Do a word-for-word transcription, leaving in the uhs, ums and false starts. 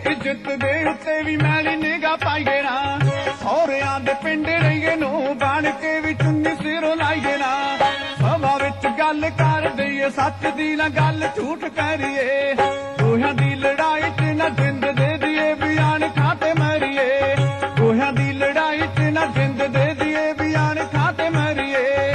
ਇੱਜ਼ਤ ਦੇ ਉੱਤੇ ਵੀ ਮੈਲੀ ਨਿਗਾਹ ਪਾਈਏ ਨਾ, ਸਹੁਰਿਆਂ ਦੇ ਪਿੰਡ ਰਹੀਏ ਨੂੰ ਬਣ ਕੇ ਵੀ ਚੁੰਨੀ ਸਿਰੋਂ ਲਾਈਏ ਨਾ। ਸਭਾ ਵਿੱਚ ਗੱਲ ਕਰ ਦਈਏ ਸੱਚ ਦੀ ਨਾ ਗੱਲ ਝੂਠ ਕਰੀਏ, ਦੋਹਾਂ ਦੀ ਲੜਾਈ